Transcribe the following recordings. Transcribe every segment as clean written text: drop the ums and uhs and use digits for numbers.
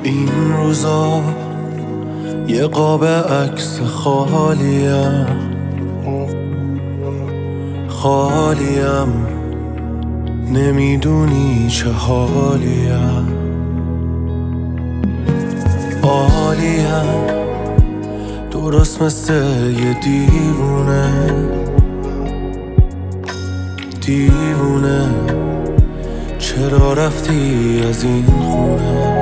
این روزا یه قاب عکس خالیم نمیدونی چه حالیم، عالیم درست مثل یه دیوونه چرا رفتی از این خونه؟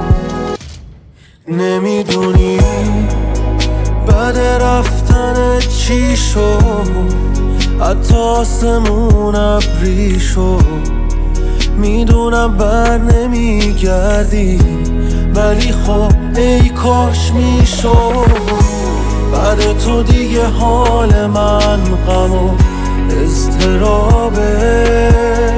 نمیدونی بعد رفتن چی شد، حتی آسمون ابری شد. میدونم بر نمیگردی ولی خب ای کاش میشد. بعد تو دیگه حال من غم و اضطرابه،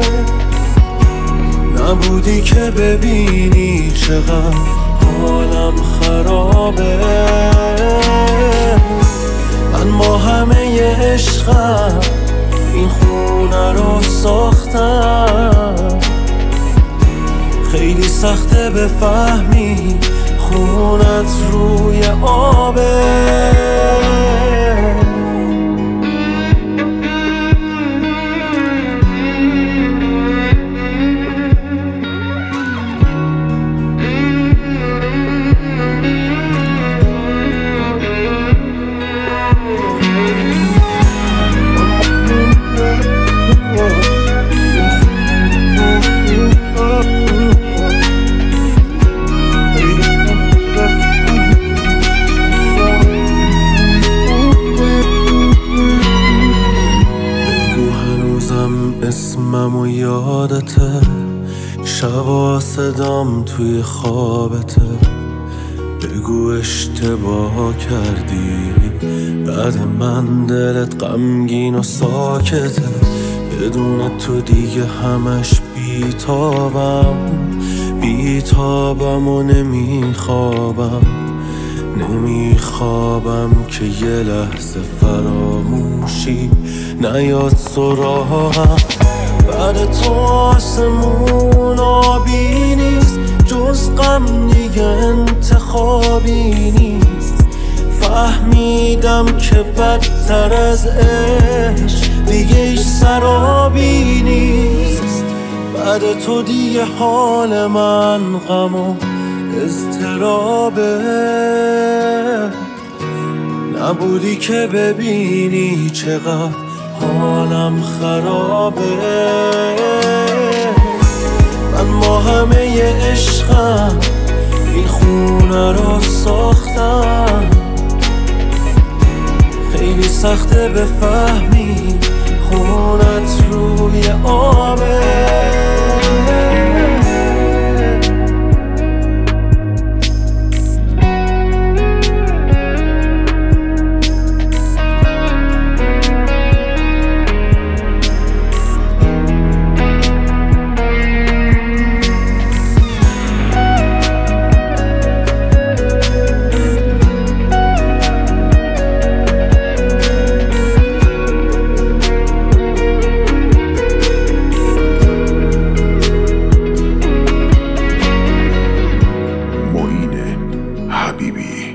نبودی که ببینی چقدر حالم خرابه. من با همه عشقم این خونه رو ساختم، خیلی سخته بفهمی خونت روی آبه. اسمم و یادته، شبا صدام توی خوابته. بگو اشتباه کردی، بعد من دلت غمگین و ساکته. بدون تو دیگه همش بیتابم و نمیخوابم که یه لحظه فراموشی نیاد سراغم. بعد تو آسمون آبی نیست، جز غم دیگه انتخابی نیست. فهمیدم که بدتر از عشق دیگه ایش سرابی نیست. بعد تو دیگه حال من غم و اضطرابه، نبودی که ببینی چقدر حالم خرابه. من با همه عشقم این خونه رو ساختم، خیلی سخته بفهمی خونت روی آبه. حبیبی